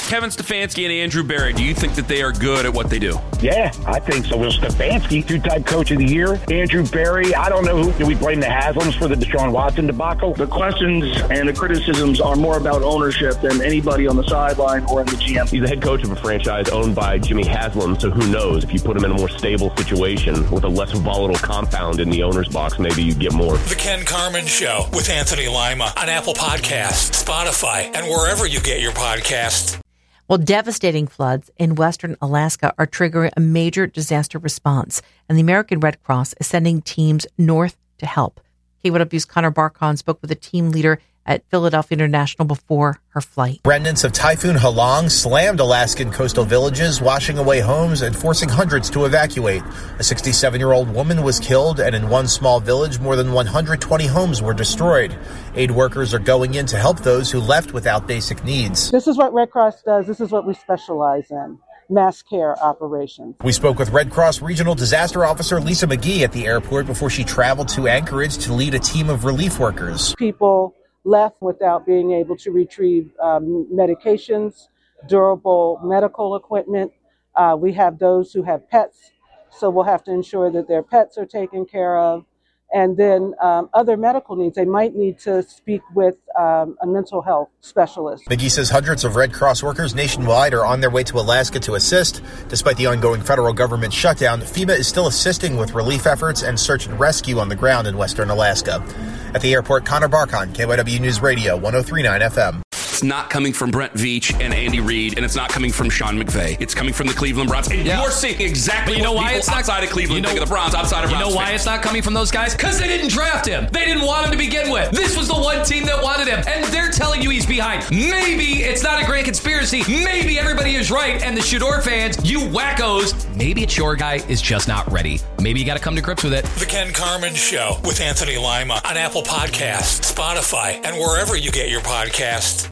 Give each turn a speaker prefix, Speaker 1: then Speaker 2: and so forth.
Speaker 1: Kevin Stefanski and Andrew Berry, do you think that they are good at what they do?
Speaker 2: Yeah, I think so. Well, Stefanski, two-time coach of the year. Andrew Berry, I don't know who. Do we blame the Haslams for the Deshaun Watson debacle?
Speaker 3: The questions and the criticisms are more about ownership than anybody on the sideline or in the GM.
Speaker 4: He's the head coach of a franchise owned by Jimmy Haslam, so who knows? If you put him in a more stable situation with a less volatile compound in the owner's box, maybe you get more.
Speaker 5: The Ken Carman Show with Anthony Lima on Apple Podcasts, Spotify, and wherever you get your podcasts.
Speaker 6: Well, devastating floods in western Alaska are triggering a major disaster response, and the American Red Cross is sending teams north to help. KYW's Connor Barkon spoke with a team leader at Philadelphia International before her flight.
Speaker 7: Remnants of Typhoon Halong slammed Alaskan coastal villages, washing away homes and forcing hundreds to evacuate. A 67-year-old woman was killed, and in one small village, more than 120 homes were destroyed. Aid workers are going in to help those who left without basic needs.
Speaker 8: This is what Red Cross does. This is what we specialize in. Mass care operations.
Speaker 7: We spoke with Red Cross Regional Disaster Officer Lisa McGee at the airport before she traveled to Anchorage to lead a team of relief workers.
Speaker 8: People left without being able to retrieve medications, durable medical equipment. We have those who have pets, so we'll have to ensure that their pets are taken care of. And then other medical needs. They might need to speak with a mental health specialist.
Speaker 7: McGee says hundreds of Red Cross workers nationwide are on their way to Alaska to assist. Despite the ongoing federal government shutdown, FEMA is still assisting with relief efforts and search and rescue on the ground in western Alaska. At the airport, Connor Barkon, KYW News Radio, 103.9 FM.
Speaker 1: It's not coming from Brent Veach and Andy Reid, and it's not coming from Sean McVay. It's coming from the Cleveland Browns. And you're seeing exactly what people it's outside of Cleveland think of the Browns, outside of Browns.
Speaker 9: You know why it's not coming from those guys? Because they didn't draft him. They didn't want him to begin with. This was the one team that wanted him, and they're telling you he's behind. Maybe it's not a great conspiracy. Maybe everybody is right, and the Shador fans, you wackos, maybe it's your guy is just not ready. Maybe you got to come to grips with it.
Speaker 5: The Ken Carman Show with Anthony Lima on Apple Podcasts, Spotify, and wherever you get your podcasts.